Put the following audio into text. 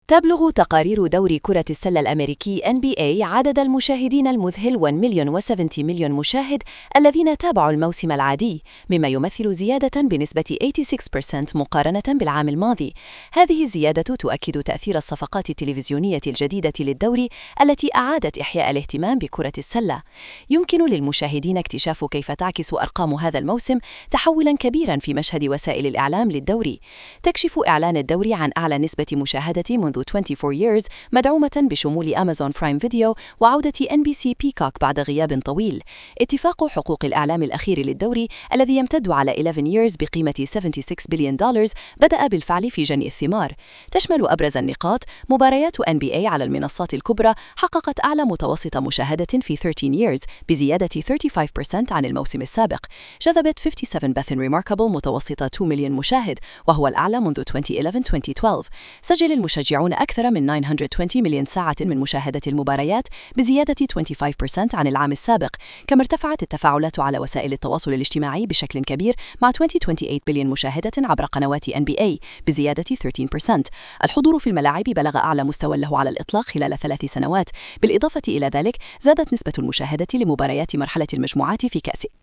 تبلغ تقارير دوري كرة السلة الأمريكي NBA عدد المشاهدين المذهل 1,070,000,000 مشاهد الذين تابعوا الموسم العادي، مما يمثل زيادة بنسبة 86% مقارنة بالعام الماضي. هذه الزيادة تؤكد تأثير الصفقات التلفزيونية الجديدة للدوري التي أعادت إحياء الاهتمام بكرة السلة. يمكن للمشاهدين اكتشاف كيف تعكس أرقام هذا الموسم تحولاً كبيراً في مشهد وسائل الإعلام للدوري. تكشف إعلان الدوري عن أعلى نسبة مشاهدة منذ 24 years، مدعومة بشمول أمازون برايم فيديو وعودة NBC بيكوك بعد غياب طويل. اتفاق حقوق الإعلام الأخير للدوري الذي يمتد على 11 years بقيمة $76 بليون بدأ بالفعل في جني الثمار. تشمل أبرز النقاط مباريات NBA على المنصات الكبرى حققت أعلى متوسط مشاهدة في 13 years بزيادة 35% عن الموسم السابق. جذبت 57 Beth Remarkable متوسط 2 مليون مشاهد، وهو الأعلى منذ 2011-2012. سجل المشجعون أكثر من 920 مليون ساعة من مشاهدة المباريات بزيادة 25% عن العام السابق. كما ارتفعت التفاعلات على وسائل التواصل الاجتماعي بشكل كبير مع 28 بليون مشاهدة عبر قنوات NBA بزيادة 13%. الحضور في الملاعب بلغ أعلى مستوى له على الإطلاق خلال 3 سنوات. بالإضافة إلى ذلك، زادت نسبة المشاهدة لمباريات مرحلة المجموعات في كأس